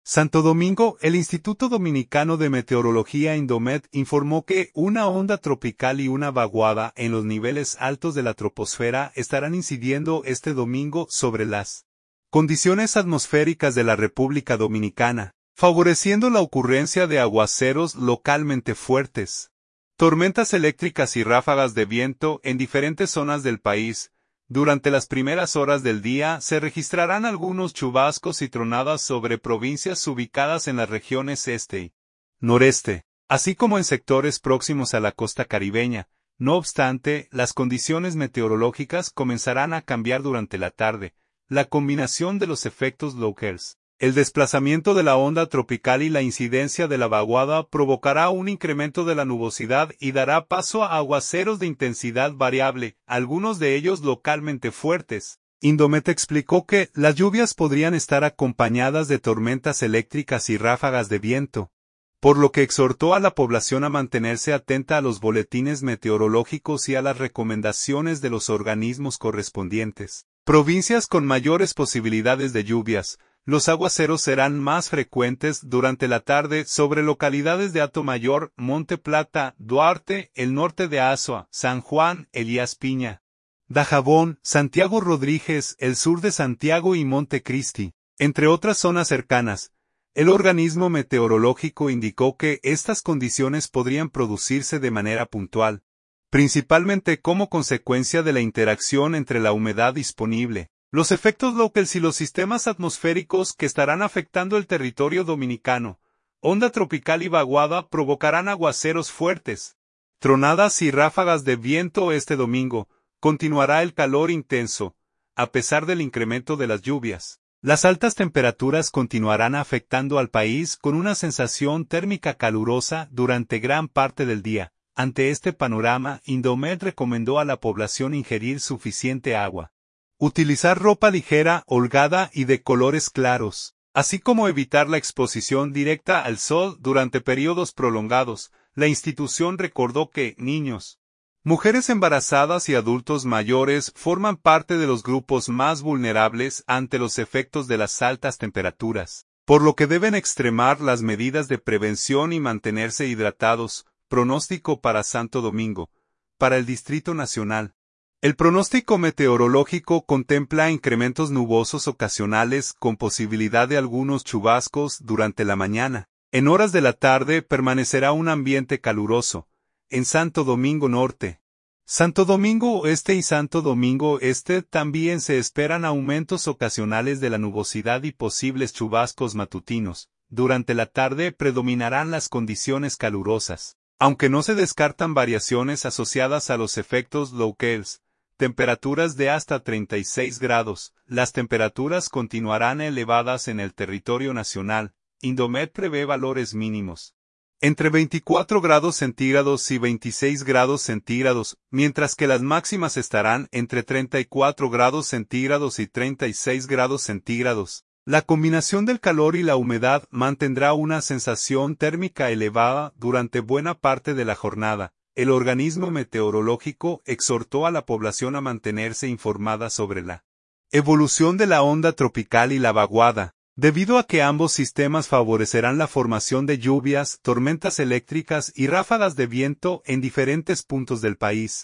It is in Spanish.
Santo Domingo, el Instituto Dominicano de Meteorología Indomet informó que una onda tropical y una vaguada en los niveles altos de la troposfera estarán incidiendo este domingo sobre las condiciones atmosféricas de la República Dominicana, favoreciendo la ocurrencia de aguaceros localmente fuertes, tormentas eléctricas y ráfagas de viento en diferentes zonas del país. Durante las primeras horas del día se registrarán algunos chubascos y tronadas sobre provincias ubicadas en las regiones este y noreste, así como en sectores próximos a la costa caribeña. No obstante, las condiciones meteorológicas comenzarán a cambiar durante la tarde. La combinación de los efectos locales, el desplazamiento de la onda tropical y la incidencia de la vaguada provocará un incremento de la nubosidad y dará paso a aguaceros de intensidad variable, algunos de ellos localmente fuertes. Indomet explicó que las lluvias podrían estar acompañadas de tormentas eléctricas y ráfagas de viento, por lo que exhortó a la población a mantenerse atenta a los boletines meteorológicos y a las recomendaciones de los organismos correspondientes. Provincias con mayores posibilidades de lluvias. Los aguaceros serán más frecuentes durante la tarde sobre localidades de Atomayor, Monte Plata, Duarte, el norte de Azua, San Juan, Elías Piña, Dajabón, Santiago Rodríguez, el sur de Santiago y Montecristi, entre otras zonas cercanas. El organismo meteorológico indicó que estas condiciones podrían producirse de manera puntual, principalmente como consecuencia de la interacción entre la humedad disponible, los efectos locales y los sistemas atmosféricos que estarán afectando el territorio dominicano. Onda tropical y vaguada provocarán aguaceros fuertes, tronadas y ráfagas de viento este domingo. Continuará el calor intenso, a pesar del incremento de las lluvias. Las altas temperaturas continuarán afectando al país con una sensación térmica calurosa durante gran parte del día. Ante este panorama, Indomet recomendó a la población ingerir suficiente agua, utilizar ropa ligera, holgada y de colores claros, así como evitar la exposición directa al sol durante periodos prolongados. La institución recordó que niños, mujeres embarazadas y adultos mayores forman parte de los grupos más vulnerables ante los efectos de las altas temperaturas, por lo que deben extremar las medidas de prevención y mantenerse hidratados. Pronóstico para Santo Domingo. Para el Distrito Nacional. El pronóstico meteorológico contempla incrementos nubosos ocasionales con posibilidad de algunos chubascos durante la mañana. En horas de la tarde permanecerá un ambiente caluroso. En Santo Domingo Norte, Santo Domingo Oeste y Santo Domingo Este también se esperan aumentos ocasionales de la nubosidad y posibles chubascos matutinos. Durante la tarde predominarán las condiciones calurosas, aunque no se descartan variaciones asociadas a los efectos locales. Temperaturas de hasta 36 grados. Las temperaturas continuarán elevadas en el territorio nacional. Indomet prevé valores mínimos entre 24 grados centígrados y 26 grados centígrados, mientras que las máximas estarán entre 34 grados centígrados y 36 grados centígrados. La combinación del calor y la humedad mantendrá una sensación térmica elevada durante buena parte de la jornada. El organismo meteorológico exhortó a la población a mantenerse informada sobre la evolución de la onda tropical y la vaguada, debido a que ambos sistemas favorecerán la formación de lluvias, tormentas eléctricas y ráfagas de viento en diferentes puntos del país.